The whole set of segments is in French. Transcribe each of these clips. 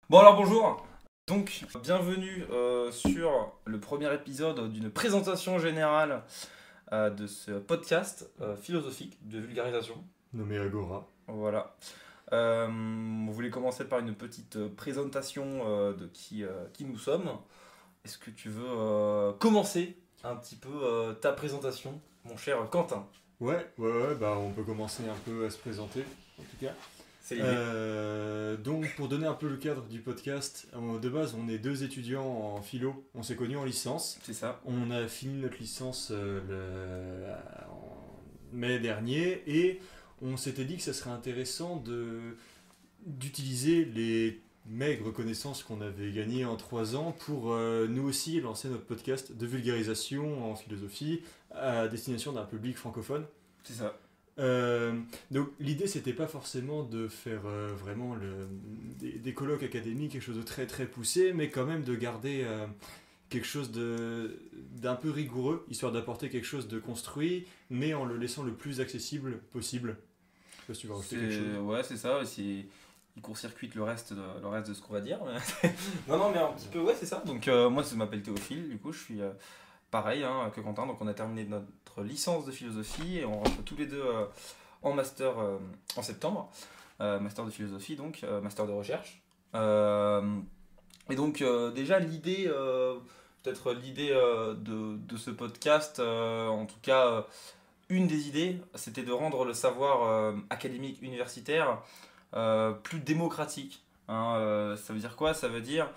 Bon alors bonjour, donc bienvenue sur le premier épisode d'une présentation générale de ce podcast philosophique de vulgarisation. Nommé Agora. Voilà. On voulait commencer par une petite présentation de qui nous sommes. Est-ce que tu veux commencer un petit peu ta présentation, mon cher Quentin? Ouais, on peut commencer un peu à se présenter, en tout cas. C'est l'idée. Donc, pour donner un peu le cadre du podcast, de base, on est deux étudiants en philo. On s'est connus en licence. C'est ça. On a fini notre licence en mai dernier et on s'était dit que ça serait intéressant d'utiliser les maigres connaissances qu'on avait gagnées en 3 ans pour nous aussi lancer notre podcast de vulgarisation en philosophie à destination d'un public francophone. C'est ça. Euh, donc l'idée c'était pas forcément de faire vraiment des colloques académiques, quelque chose de très très poussé, mais quand même de garder quelque chose d'un peu rigoureux, histoire d'apporter quelque chose de construit, mais en le laissant le plus accessible possible. Je sais pas si tu vas rajouter quelque chose. Ouais, c'est ça. Il court-circuite le reste de ce qu'on va dire. Non, mais un petit peu, ouais, c'est ça. Donc, moi, je m'appelle Théophile, du coup, je suis pareil hein, que Quentin. Donc, on a terminé notre licence de philosophie et on rentre tous les deux en master en septembre. Master de philosophie, donc, master de recherche. Et donc, déjà, peut-être l'idée de ce podcast, en tout cas, une des idées, c'était de rendre le savoir académique universitaire plus démocratique. Hein. Ça veut dire quoi? Ça veut dire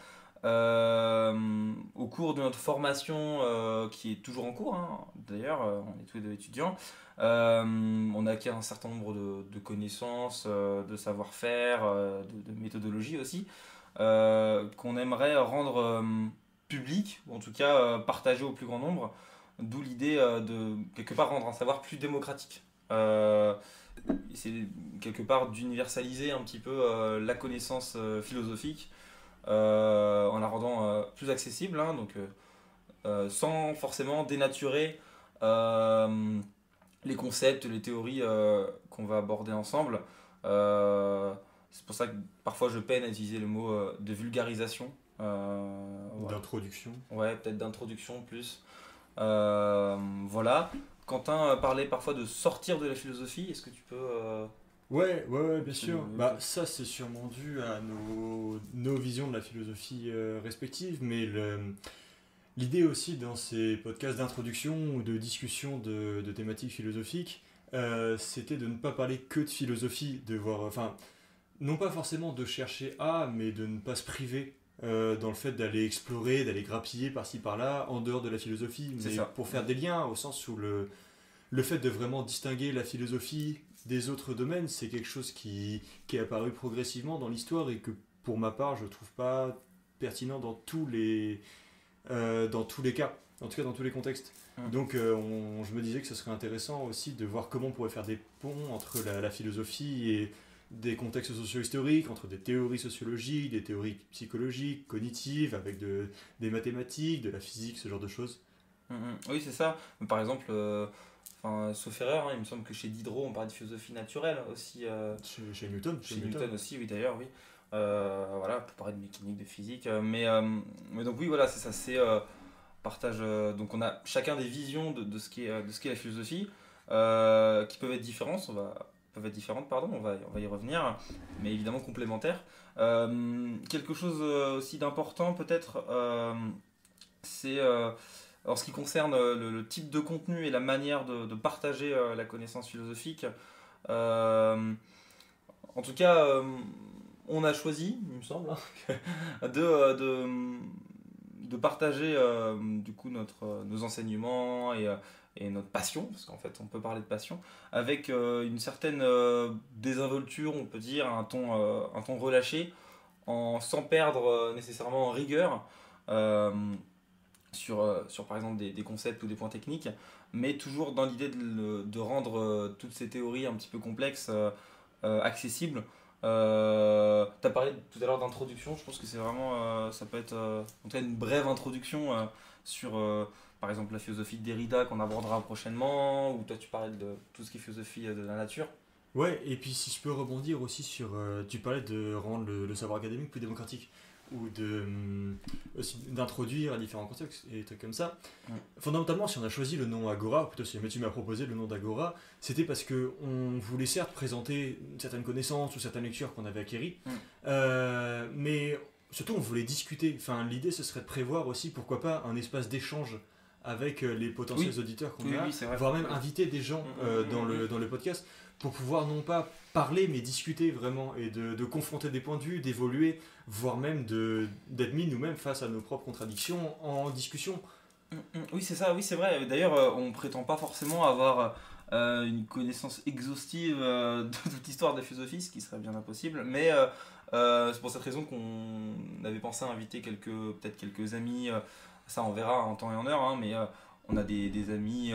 au cours de notre formation qui est toujours en cours, hein, d'ailleurs, on est tous les deux étudiants, on a acquis un certain nombre de connaissances, de savoir-faire, de méthodologie aussi, qu'on aimerait rendre public, ou en tout cas partager au plus grand nombre, d'où l'idée de quelque part rendre un savoir plus démocratique. C'est quelque part d'universaliser un petit peu la connaissance philosophique en la rendant plus accessible, hein, donc sans forcément dénaturer les concepts, les théories qu'on va aborder ensemble. C'est pour ça que parfois je peine à utiliser le mot de vulgarisation. Voilà. D'introduction. Ouais, peut-être d'introduction plus. Voilà. Quentin parlait parfois de sortir de la philosophie. Est-ce que tu peux. Ouais, bien C'est sûr. Bah, ça, c'est sûrement dû à nos visions de la philosophie respectives, mais l'idée aussi dans ces podcasts d'introduction ou de discussion de thématiques philosophiques, c'était de ne pas parler que de philosophie, de voir, enfin, non pas forcément de chercher à, mais de ne pas se priver dans le fait d'aller explorer, d'aller grappiller par-ci par-là, en dehors de la philosophie, C'est mais ça. pour faire des liens, au sens où le fait de vraiment distinguer la philosophie des autres domaines, c'est quelque chose qui est apparu progressivement dans l'histoire et que pour ma part, je trouve pas pertinent dans tous les cas, en tout cas dans tous les contextes. Mm. Donc je me disais que ce serait intéressant aussi de voir comment on pourrait faire des ponts entre la philosophie et des contextes socio-historiques, entre des théories sociologiques, des théories psychologiques, cognitives, avec des mathématiques, de la physique, ce genre de choses. Oui, c'est ça. Mais par exemple, sauf erreur, hein, il me semble que chez Diderot, on parle de philosophie naturelle aussi. Chez Newton. Chez Newton aussi, oui, d'ailleurs, oui. Voilà, pour parler de mécanique, de physique. Mais donc, oui, voilà, c'est ça. C'est partage. Donc, on a chacun des visions de ce qu'est la philosophie, qui peuvent être différentes. Peuvent être différentes, pardon, on va y revenir, mais évidemment complémentaires. Quelque chose aussi d'important, peut-être, c'est en ce qui concerne le type de contenu et la manière de partager la connaissance philosophique. Euh, En tout cas, on a choisi, il me semble, hein, de partager du coup nos enseignements et notre passion, parce qu'en fait on peut parler de passion, avec une certaine désinvolture, on peut dire, un ton relâché, sans perdre nécessairement en rigueur sur par exemple des concepts ou des points techniques, mais toujours dans l'idée de rendre toutes ces théories un petit peu complexes accessibles. Tu as parlé tout à l'heure d'introduction, je pense que c'est vraiment, ça peut être en tout cas une brève introduction sur par exemple la philosophie de Derrida qu'on abordera prochainement, ou toi tu parlais de tout ce qui est philosophie de la nature. Ouais, et puis si je peux rebondir aussi sur... tu parlais de rendre le savoir académique plus démocratique, ou aussi d'introduire à différents contextes et des trucs comme ça. Mm. Fondamentalement, si on a choisi le nom Agora, ou plutôt si tu m'as proposé le nom d'Agora, c'était parce que on voulait certes présenter certaines connaissances ou certaines lectures qu'on avait acquéries, mais surtout on voulait discuter. Enfin, l'idée ce serait de prévoir aussi, pourquoi pas, un espace d'échange avec les potentiels auditeurs qu'on a, c'est vrai. voire même inviter des gens dans le podcast pour pouvoir non pas parler mais discuter vraiment et de confronter des points de vue, d'évoluer, voire même d'être mis nous-mêmes face à nos propres contradictions en discussion. Oui, c'est ça, oui, c'est vrai. D'ailleurs, on prétend pas forcément avoir une connaissance exhaustive de toute l'histoire de la philosophie, ce qui serait bien impossible, mais c'est pour cette raison qu'on avait pensé à inviter peut-être quelques amis, ça on verra en temps et en heure, hein, mais on a des amis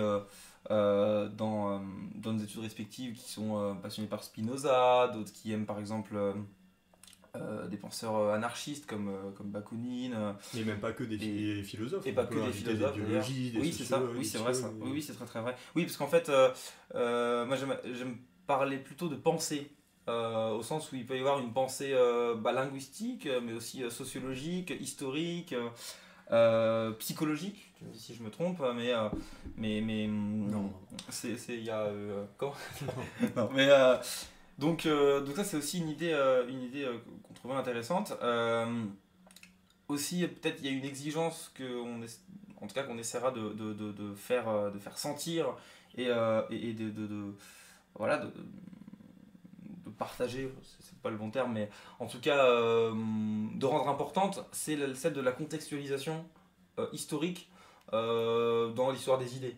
dans nos études respectives qui sont passionnés par Spinoza, d'autres qui aiment par exemple des penseurs anarchistes comme Bakounine. Et même pas que des philosophes. Et pas que des philosophes. Des biologies, des oui, c'est ça. Oui, c'est vrai ça. Oui, c'est très très vrai. Oui, parce qu'en fait, moi j'aime parler plutôt de pensée. Au sens où il peut y avoir une pensée linguistique, mais aussi sociologique, historique, psychologique. Tu me dis si je me trompe, mais non. Il y a comment non, mais donc ça c'est aussi une idée qu'on trouvait intéressante. Aussi peut-être il y a une exigence en tout cas qu'on essaiera de faire sentir et voilà de partager, c'est pas le bon terme, mais en tout cas de rendre importante, c'est celle de la contextualisation historique dans l'histoire des idées.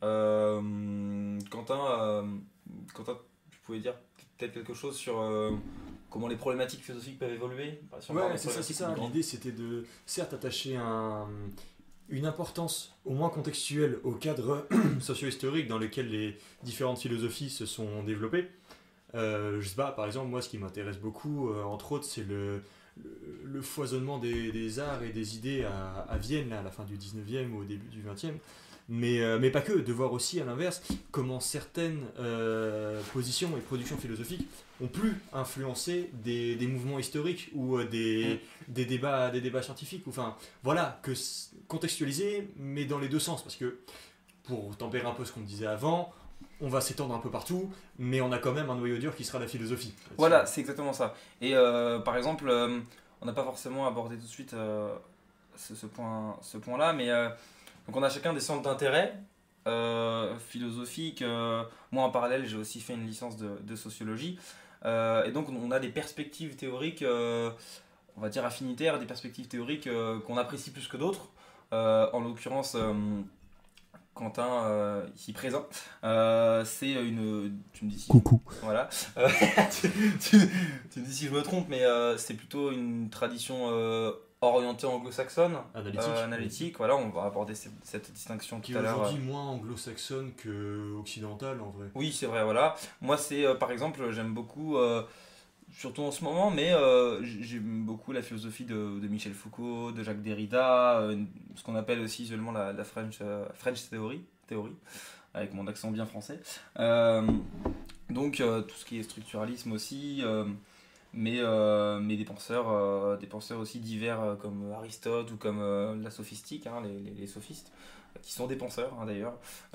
Quentin, tu pouvais dire peut-être quelque chose sur comment les problématiques philosophiques peuvent évoluer. Ouais, c'est ça. L'idée, c'était de, certes, attacher une importance au moins contextuelle au cadre socio-historique dans lequel les différentes philosophies se sont développées. Je sais pas, par exemple, moi, ce qui m'intéresse beaucoup, entre autres, c'est le foisonnement des arts et des idées à Vienne, là, à la fin du 19e ou au début du 20e. Mais pas que, de voir aussi à l'inverse comment certaines positions et productions philosophiques ont pu influencer des mouvements historiques ou des débats scientifiques. Enfin, voilà, contextualiser, mais dans les deux sens, parce que pour tempérer un peu ce qu'on disait avant, on va s'étendre un peu partout, mais on a quand même un noyau dur qui sera la philosophie. Voilà, c'est exactement ça. Et par exemple, on n'a pas forcément abordé tout de suite ce point-là, mais donc on a chacun des centres d'intérêt philosophiques. Moi en parallèle j'ai aussi fait une licence de sociologie. Et donc on a des perspectives théoriques, on va dire affinitaires, des perspectives théoriques qu'on apprécie plus que d'autres. En l'occurrence, Quentin, ici présent, c'est une... Tu me dis si... Coucou. Voilà. Tu me dis si je me trompe, mais c'est plutôt une tradition orientée anglo-saxonne, analytique. Voilà, on va aborder cette distinction qui tout à l'heure. Qui est aujourd'hui moins anglo-saxonne qu'occidentale en vrai. Oui, c'est vrai, voilà. Moi, c'est par exemple, j'aime beaucoup, surtout en ce moment, mais j'aime beaucoup la philosophie de Michel Foucault, de Jacques Derrida, ce qu'on appelle aussi seulement la French Theory, avec mon accent bien français. Donc, tout ce qui est structuralisme aussi. Mais des penseurs aussi divers comme Aristote ou comme la sophistique, hein, les sophistes, qui sont des penseurs hein, d'ailleurs.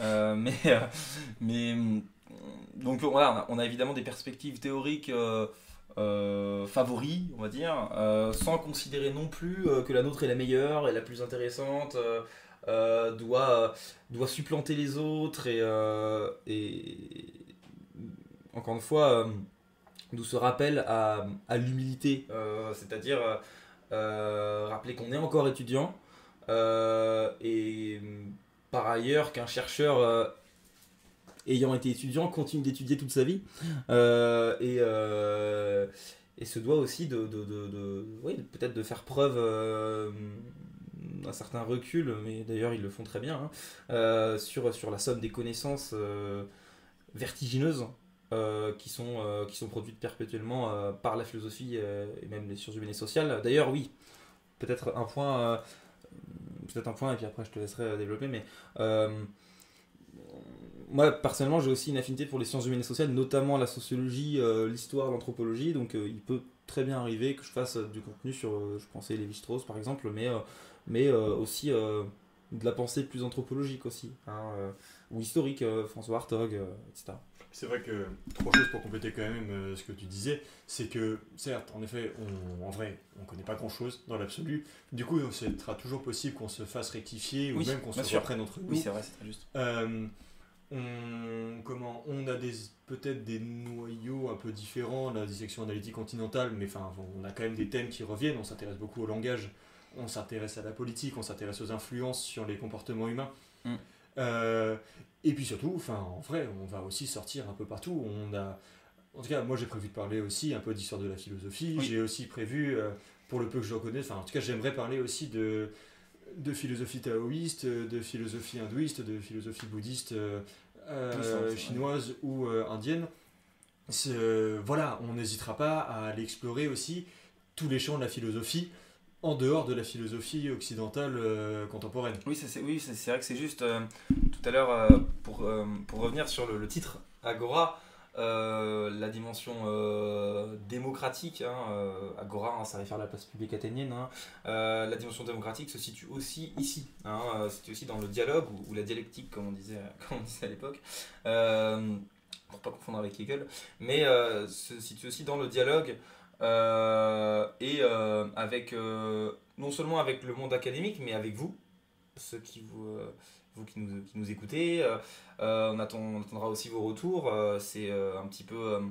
Mais donc voilà, on a évidemment des perspectives théoriques favoris, on va dire, sans considérer non plus que la nôtre est la meilleure et la plus intéressante, doit supplanter les autres et encore une fois d'où ce rappel à l'humilité, c'est-à-dire rappeler qu'on est encore étudiant et par ailleurs qu'un chercheur ayant été étudiant continue d'étudier toute sa vie et se doit aussi oui, peut-être de faire preuve d'un certain recul, mais d'ailleurs ils le font très bien, hein, sur la somme des connaissances vertigineuses qui sont produites perpétuellement par la philosophie et même les sciences humaines et sociales. D'ailleurs, oui, peut-être un point, et puis après je te laisserai développer, mais moi personnellement j'ai aussi une affinité pour les sciences humaines et sociales, notamment la sociologie, l'histoire, l'anthropologie, donc il peut très bien arriver que je fasse du contenu sur, je pensais Lévi-Strauss par exemple, mais aussi de la pensée plus anthropologique aussi, hein, ou historique, François Hartog, etc. C'est vrai que, trois choses pour compléter quand même ce que tu disais, c'est que, certes, en effet, en vrai, on connaît pas grand-chose dans l'absolu. Du coup, ce sera toujours possible qu'on se fasse rectifier ou Oui, même qu'on se bien sûr. reprenne entre nous. Oui, c'est vrai, c'est très juste. On a peut-être des noyaux un peu différents, la dissection analytique continentale, mais enfin, on a quand même des thèmes qui reviennent. On s'intéresse beaucoup au langage, on s'intéresse à la politique, on s'intéresse aux influences sur les comportements humains. Mm. Et puis surtout, enfin, en vrai, on va aussi sortir un peu partout. En tout cas, moi j'ai prévu de parler aussi un peu d'histoire de la philosophie. Oui. J'ai aussi prévu, pour le peu que je connais, enfin, en tout cas, j'aimerais parler aussi de philosophie taoïste, de philosophie hindouiste, de philosophie bouddhiste, chinoise ou indienne. Voilà, on n'hésitera pas à aller explorer aussi tous les champs de la philosophie en dehors de la philosophie occidentale contemporaine. Oui, c'est vrai que c'est juste. Tout à l'heure, pour revenir sur le titre Agora, la dimension démocratique, hein, Agora, hein, ça réfère à la place publique athénienne, hein, la dimension démocratique se situe aussi ici, hein, se situe aussi dans le dialogue ou la dialectique, comme on disait à l'époque. Pour pas confondre avec Hegel, mais se situe aussi dans le dialogue et avec non seulement avec le monde académique, mais avec vous, ceux vous qui nous écoutez. On attendra aussi vos retours. C'est un petit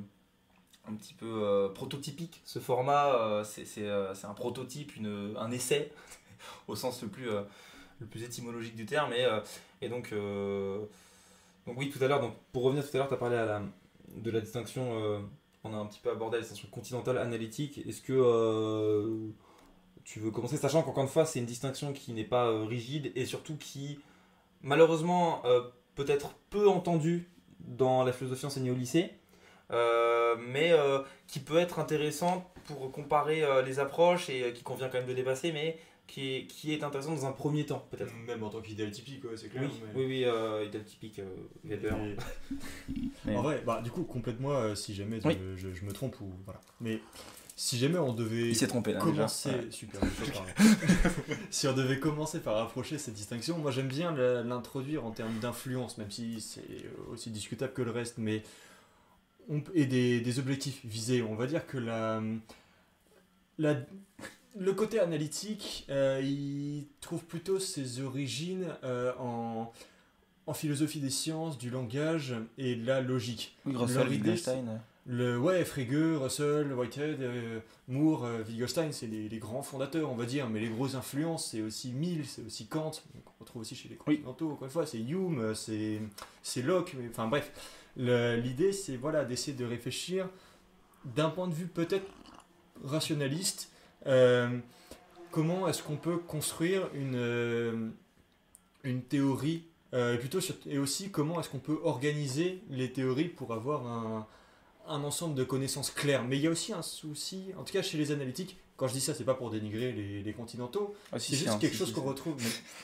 peu prototypique ce format. C'est un prototype, un essai au sens le plus étymologique du terme. Et donc oui, tout à l'heure, pour revenir tout à l'heure, tu as parlé de la distinction. On a un petit peu abordé la distinction continentale analytique. Est-ce que tu veux commencer, sachant qu'encore une fois, c'est une distinction qui n'est pas rigide et surtout qui, malheureusement, peut être peu entendue dans la philosophie enseignée au lycée, mais qui peut être intéressante pour comparer les approches et qui convient quand même de dépasser, mais qui est intéressant dans un premier temps, peut-être. Même en tant qu'idéal typique, ouais, c'est clair. Oui, idéal typique, Weber. Mais... En vrai, du coup, complète-moi si jamais je me trompe ou voilà. Mais si jamais on devait Il s'est trompé, là, commencer, déjà. Ouais. super, si on devait commencer par approcher cette distinction, moi j'aime bien l'introduire en termes d'influence, même si c'est aussi discutable que le reste, mais et des objectifs visés. On va dire que le côté analytique, il trouve plutôt ses origines en philosophie des sciences, du langage et de la logique. Oui, Russell, Wittgenstein. Frege, Russell, Whitehead, Moore, Wittgenstein, c'est les grands fondateurs, on va dire, mais les grosses influences, c'est aussi Mill, c'est aussi Kant, qu'on retrouve aussi chez les continentaux, encore une fois, c'est Hume, c'est Locke, enfin bref. L'idée, c'est d'essayer de réfléchir d'un point de vue peut-être rationaliste. Comment est-ce qu'on peut construire une théorie et aussi comment est-ce qu'on peut organiser les théories pour avoir un ensemble de connaissances claires. Mais il y a aussi un souci, en tout cas chez les analytiques, quand je dis ça, c'est pas pour dénigrer les continentaux, c'est juste quelque chose qu'on retrouve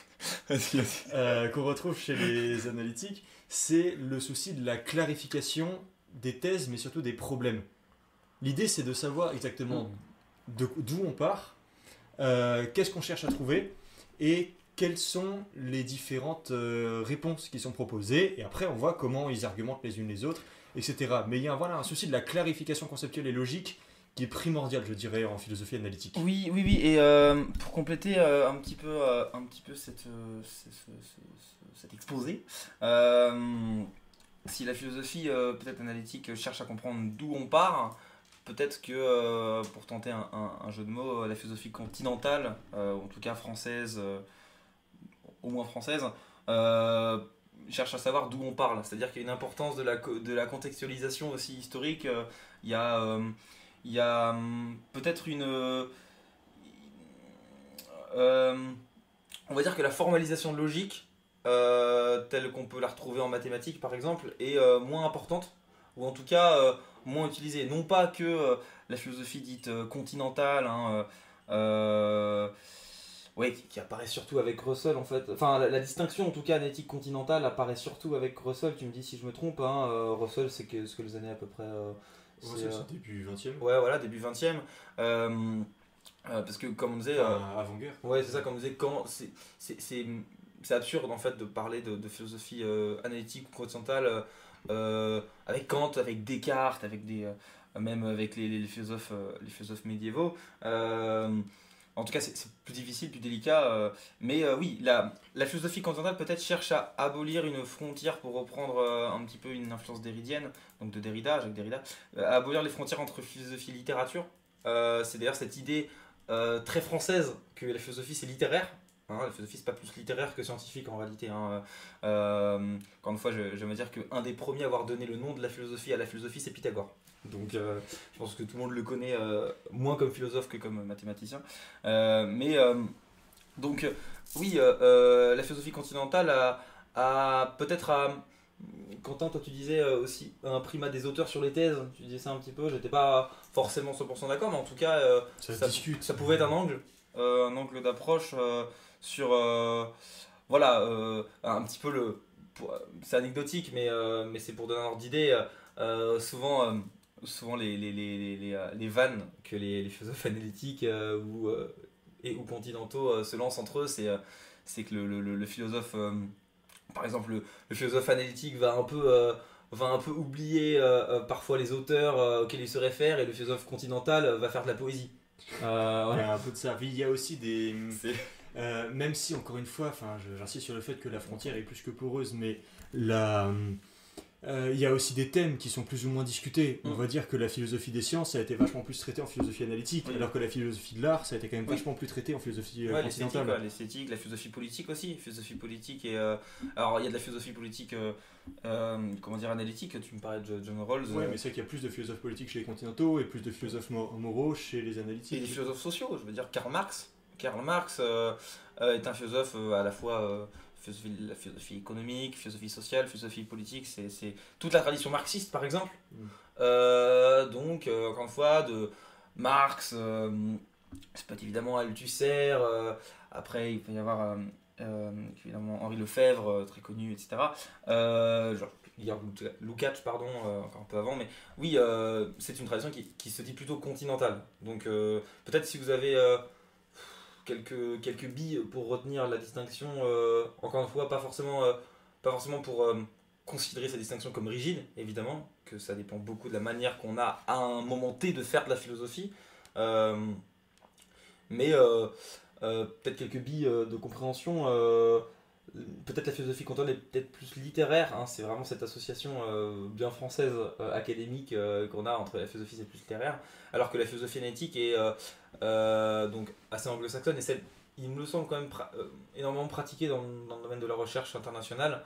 qu'on retrouve chez les analytiques, c'est le souci de la clarification des thèses, mais surtout des problèmes. L'idée, c'est de savoir exactement d'où on part, qu'est-ce qu'on cherche à trouver, et quelles sont les différentes réponses qui sont proposées, et après on voit comment ils argumentent les unes les autres, etc. Mais il y a un souci de la clarification conceptuelle et logique qui est primordial, je dirais, en philosophie analytique. Oui, et pour compléter un petit peu cet exposé, si la philosophie peut-être analytique cherche à comprendre d'où on part, peut-être que pour tenter un jeu de mots, la philosophie continentale, ou en tout cas française, au moins française, cherche à savoir d'où on parle. C'est-à-dire qu'il y a une importance de la contextualisation aussi historique. Il y a peut-être on va dire que la formalisation logique, telle qu'on peut la retrouver en mathématiques par exemple, est moins importante, ou en tout cas moins utilisée. Non pas que la philosophie dite continentale, ouais, qui apparaît surtout avec Russell en fait. Enfin, la distinction en tout cas analytique continentale apparaît surtout avec Russell. Tu me dis si je me trompe, hein, Russell c'est ce que les années à peu près. Russell c'est début 20e. Ouais, voilà, début 20e. Parce que comme on disait. Avant-guerre. Ouais, c'est ça, comme on disait, quand c'est absurde en fait de parler de philosophie analytique ou continentale avec Kant, avec Descartes, avec même avec les philosophes médiévaux. En tout cas, c'est plus difficile, plus délicat. Mais oui, la philosophie continentale peut-être cherche à abolir une frontière pour reprendre un petit peu une influence derridienne, donc de Derrida, Jacques Derrida, à abolir les frontières entre philosophie et littérature. C'est d'ailleurs cette idée très française que la philosophie c'est littéraire. Hein, la philosophie c'est pas plus littéraire que scientifique en réalité. Hein. Encore une fois, je veux dire qu'un des premiers à avoir donné le nom de la philosophie à la philosophie c'est Pythagore. Donc je pense que tout le monde le connaît moins comme philosophe que comme mathématicien. Donc oui, la philosophie continentale a peut-être Quentin, toi tu disais aussi un primat des auteurs sur les thèses, tu disais ça un petit peu, j'étais pas forcément 100% d'accord, mais en tout cas ça pouvait être un angle d'approche sur voilà, un petit peu c'est anecdotique, mais c'est pour donner un ordre d'idée. Souvent les vannes que les philosophes analytiques ou continentaux se lancent entre eux, c'est que le philosophe, par exemple, le philosophe analytique va un peu oublier parfois les auteurs auxquels il se réfère, et le philosophe continental va faire de la poésie. Il y a un peu de ça. Il y a aussi des. Même si, encore une fois, j'insiste sur le fait que la frontière est plus que poreuse, mais il y a aussi des thèmes qui sont plus ou moins discutés. On va dire que la philosophie des sciences a été vachement plus traitée en philosophie analytique, alors que la philosophie de l'art, ça a été quand même vachement plus traité en philosophie continentale. L'esthétique, la philosophie politique aussi. Philosophie politique alors il y a de la philosophie politique, comment dire, analytique. Tu me parlais de John Rawls. Oui, mais c'est qu'il y a plus de philosophes politiques chez les continentaux et plus de philosophes moraux chez les analytiques. Et des philosophes sociaux. Je veux dire, Karl Marx est un philosophe à la fois. La philosophie économique, philosophie sociale, philosophie politique, c'est toute la tradition marxiste par exemple. Donc, encore une fois, de Marx, c'est pas évidemment Althusser, après il peut y avoir évidemment Henri Lefebvre, très connu, etc. Genre, il y a Lukács, pardon, encore un peu avant, mais oui, c'est une tradition qui se dit plutôt continentale. Donc, peut-être si vous avez. Quelques billes pour retenir la distinction, encore une fois, pas forcément pour considérer cette distinction comme rigide, évidemment, que ça dépend beaucoup de la manière qu'on a à un moment T de faire de la philosophie, mais peut-être quelques billes de compréhension. Peut-être la philosophie continentale est peut-être plus littéraire, hein, c'est vraiment cette association bien française, académique, qu'on a entre la philosophie c'est plus littéraire, alors que la philosophie analytique est donc assez anglo-saxonne, et celle, il me semble quand même énormément pratiquée dans le domaine de la recherche internationale,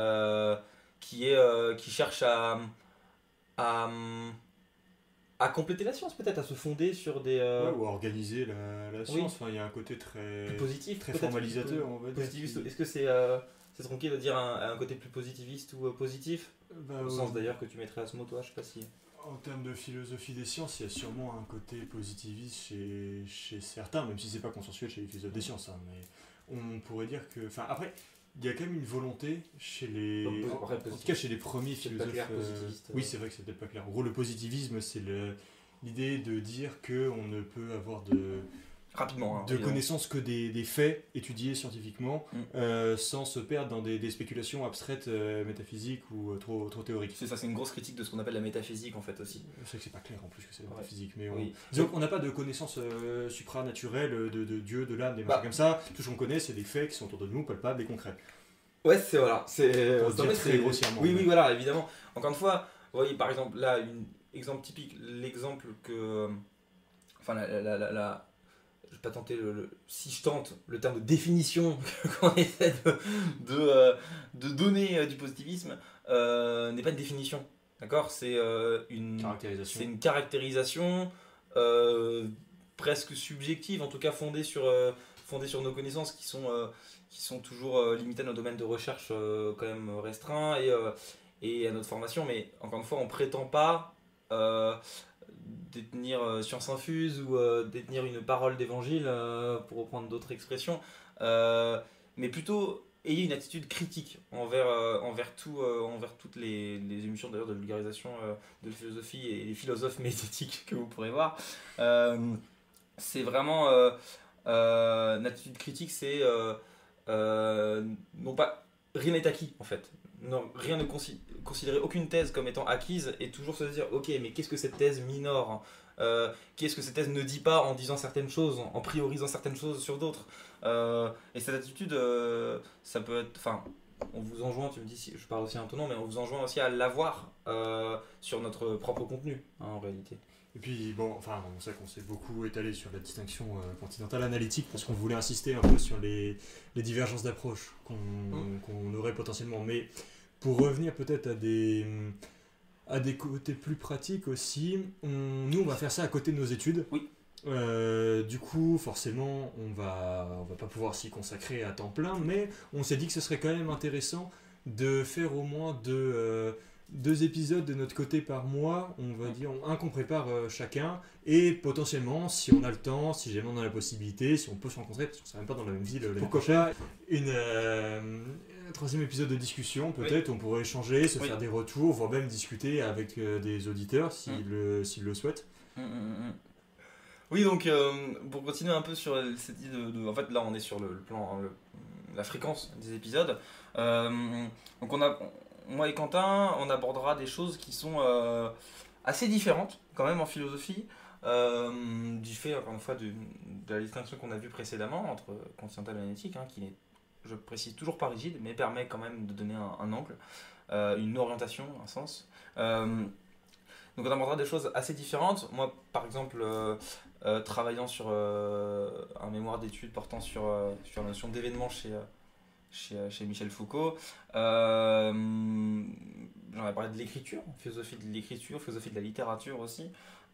qui cherche à, à compléter la science, peut-être, à se fonder sur des. Ouais, ou à organiser la science. Enfin, il y a un côté très positif, très formalisateur, on va dire. Est-ce que c'est tronqué de dire un côté plus positiviste ou positif, au sens d'ailleurs que tu mettrais à ce mot, toi, je sais pas si. En termes de philosophie des sciences, il y a sûrement un côté positiviste chez certains, même si c'est pas consensuel chez les philosophes des sciences. Hein, mais on pourrait dire que. Enfin, après, il y a quand même une volonté chez les. En tout cas, chez les premiers philosophes. Oui, c'est vrai que c'est peut-être pas clair. En gros, le positivisme, c'est l'idée de dire qu'on ne peut avoir de connaissances que des faits étudiés scientifiquement, sans se perdre dans des spéculations abstraites, métaphysiques ou trop théoriques. C'est ça, c'est une grosse critique de ce qu'on appelle la métaphysique en fait aussi. C'est vrai que c'est pas clair en plus que c'est la métaphysique, mais disons qu'on n'a pas de connaissances supranaturelles de Dieu, de l'âme, des machins comme ça. Tout ce qu'on connaît, c'est des faits qui sont autour de nous, palpables et concrets. Ouais, c'est voilà. Très grossièrement. Oui, voilà, évidemment. Encore une fois, vous voyez par exemple là, exemple typique, l'exemple que. Enfin, je vais pas tenter si je tente le terme de définition qu'on essaie de donner du positivisme, n'est pas une définition, d'accord, c'est une caractérisation presque subjective, en tout cas fondée sur nos connaissances qui sont toujours limitées à nos domaines de recherche quand même restreints et à notre formation, mais encore une fois on prétend pas détenir science infuse ou détenir une parole d'évangile, pour reprendre d'autres expressions, mais plutôt ayez une attitude critique envers toutes les émissions d'ailleurs de vulgarisation de la philosophie et les philosophes médiatiques que vous pourrez voir. C'est vraiment une attitude critique, c'est non pas rien n'est acquis en fait. Non, rien ne considérer aucune thèse comme étant acquise et toujours se dire ok, mais qu'est-ce que cette thèse minore, qu'est-ce que cette thèse ne dit pas en disant certaines choses, en priorisant certaines choses sur d'autres. Et cette attitude, ça peut être, enfin, on vous enjoint, tu me dis si je parle aussi un ton, mais on vous enjoint aussi à l'avoir sur notre propre contenu, hein, en réalité. Et puis, bon, enfin, on sait qu'on s'est beaucoup étalé sur la distinction continentale analytique parce qu'on voulait insister un peu sur les divergences d'approche qu'on aurait potentiellement. Mais pour revenir peut-être à des côtés plus pratiques aussi, nous, on va faire ça à côté de nos études. Oui. Du coup, forcément, on va pas pouvoir s'y consacrer à temps plein, mais on s'est dit que ce serait quand même intéressant de faire au moins deux épisodes de notre côté par mois, on va dire, un qu'on prépare chacun, et potentiellement, si on a le temps, si jamais on a la possibilité, si on peut se rencontrer, parce qu'on ne sera même pas dans la même ville l'année prochaine, un troisième épisode de discussion, peut-être, oui. On pourrait échanger, se faire des retours, voire même discuter avec des auditeurs s'ils le souhaitent. Oui, donc pour continuer un peu sur cette idée en fait, là on est sur le plan, la fréquence des épisodes. Donc moi et Quentin, on abordera des choses qui sont assez différentes quand même en philosophie, du fait, encore une fois, de la distinction qu'on a vue précédemment entre continental et analytique, hein, qui n'est, je précise, toujours pas rigide, mais permet quand même de donner un angle, une orientation, un sens. Donc on abordera des choses assez différentes. Moi, par exemple, travaillant sur un mémoire d'études portant sur la notion d'événement chez Michel Foucault, j'en ai parlé de l'écriture, philosophie de la littérature aussi,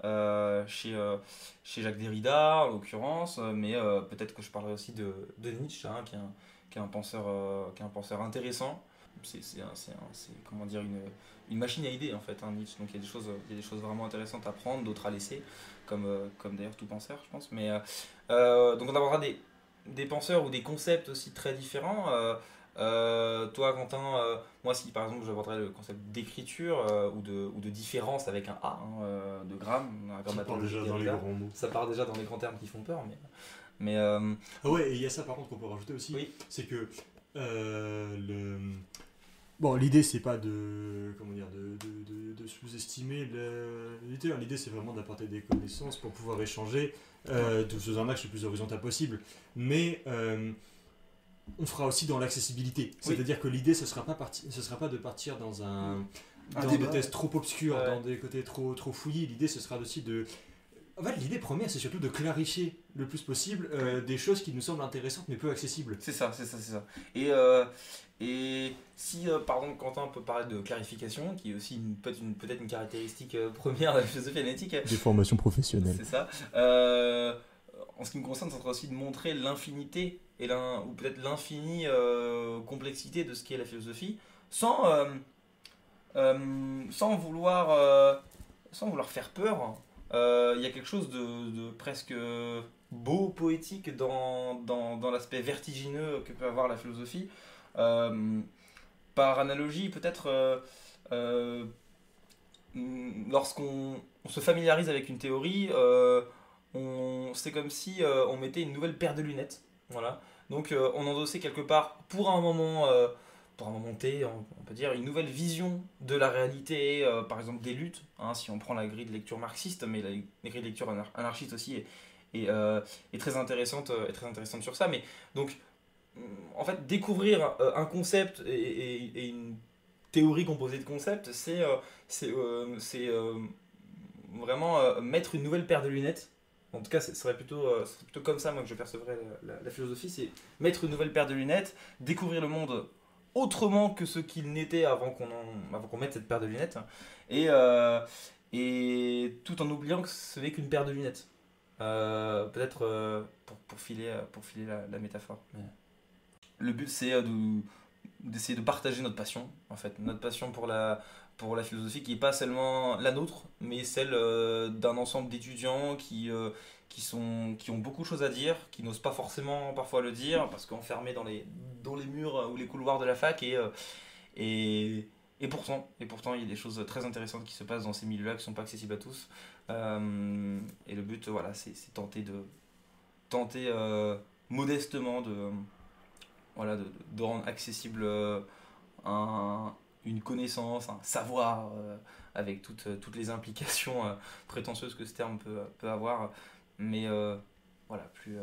chez Jacques Derrida en l'occurrence, mais peut-être que je parlerai aussi de Nietzsche, hein, qui est un penseur intéressant. C'est comment dire, une machine à idées en fait, hein, Nietzsche. Donc il y a des choses vraiment intéressantes à prendre, d'autres à laisser, comme d'ailleurs tout penseur, je pense. Mais donc on abordera des penseurs ou des concepts aussi très différents. Toi, Quentin, moi, si par exemple j'aborderais le concept d'écriture ou de différence avec un A, hein, de gramme, ça part déjà dans les grands mots. Ça part déjà dans les grands termes qui font peur, mais Ah ouais, et il y a ça par contre qu'on peut rajouter aussi, oui. C'est que bon, l'idée c'est pas de sous-estimer l'éditeur. L'idée c'est vraiment d'apporter des connaissances pour pouvoir échanger sous un axe le plus horizontal possible. Mais on fera aussi dans l'accessibilité. C'est-à-dire que l'idée ce sera pas de partir dans des thèses trop obscures, dans des côtés trop fouillis. L'idée ce sera aussi de... En fait, l'idée première, c'est surtout de clarifier le plus possible des choses qui nous semblent intéressantes mais peu accessibles. C'est ça. Et si, pardon, Quentin peut parler de clarification, qui est aussi peut-être une caractéristique première de la philosophie analytique. Des formations professionnelles. C'est ça. En ce qui me concerne, ça sera aussi de montrer l'infinité ou peut-être l'infinie complexité de ce qu'est la philosophie, sans vouloir faire peur. Il y a quelque chose de presque beau, poétique dans l'aspect vertigineux que peut avoir la philosophie. Par analogie, peut-être lorsqu'on se familiarise avec une théorie, c'est comme si on mettait une nouvelle paire de lunettes. Voilà. Donc on endossait quelque part pour un moment T, on peut dire, une nouvelle vision de la réalité, par exemple des luttes, hein, si on prend la grille de lecture marxiste, mais la grille de lecture anarchiste aussi est très intéressante sur ça. Mais donc, en fait, découvrir un concept et une théorie composée de concepts, c'est vraiment mettre une nouvelle paire de lunettes. En tout cas, ce serait plutôt comme ça moi que je percevrais la philosophie, c'est mettre une nouvelle paire de lunettes, découvrir le monde autrement que ce qu'il n'était avant qu'on mette cette paire de lunettes, et tout en oubliant que ce n'est qu'une paire de lunettes. Peut-être pour filer la métaphore. Mais le but c'est d'essayer de partager notre passion, en fait, notre passion pour la philosophie qui n'est pas seulement la nôtre, mais celle d'un ensemble d'étudiants qui ont beaucoup de choses à dire, qui n'osent pas forcément parfois le dire, parce qu'enfermés dans les murs ou les couloirs de la fac, et, et pourtant, il y a des choses très intéressantes qui se passent dans ces milieux-là qui ne sont pas accessibles à tous. Et le but, voilà, c'est tenter modestement voilà, de rendre accessible une connaissance, un savoir, avec toutes les implications prétentieuses que ce terme peut avoir. Mais voilà, plus.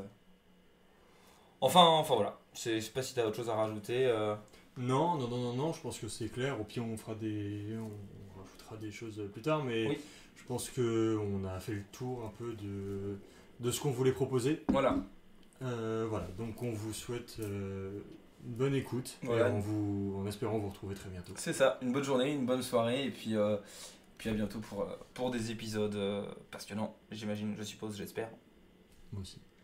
Enfin voilà. Je sais pas si tu as autre chose à rajouter. Non, je pense que c'est clair. Au pire, on rajoutera des choses plus tard, mais Oui, je pense qu'on a fait le tour un peu de ce qu'on voulait proposer. voilà. Voilà, donc on vous souhaite une bonne écoute Voilà. et en espérant vous retrouver très bientôt. C'est ça, une bonne journée, une bonne soirée, et puis à bientôt pour des épisodes passionnants, j'imagine, je suppose, j'espère. Moi aussi.